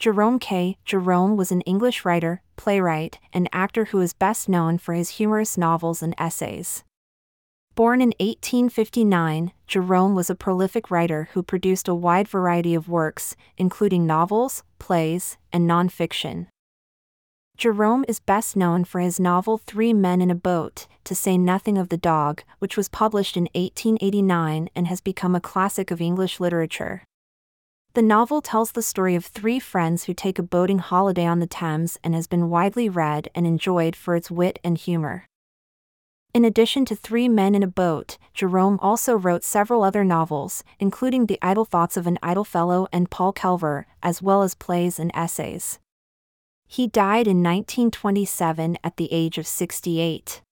Jerome K. Jerome was an English writer, playwright, and actor who is best known for his humorous novels and essays. Born in 1859, Jerome was a prolific writer who produced a wide variety of works, including novels, plays, and non-fiction. Jerome is best known for his novel Three Men in a Boat, to say nothing of The Dog, which was published in 1889 and has become a classic of English literature. The novel tells the story of three friends who take a boating holiday on the Thames and has been widely read and enjoyed for its wit and humor. In addition to Three Men in a Boat, Jerome also wrote several other novels, including The Idle Thoughts of an Idle Fellow and Paul Kelver, as well as plays and essays. He died in 1927 at the age of 68.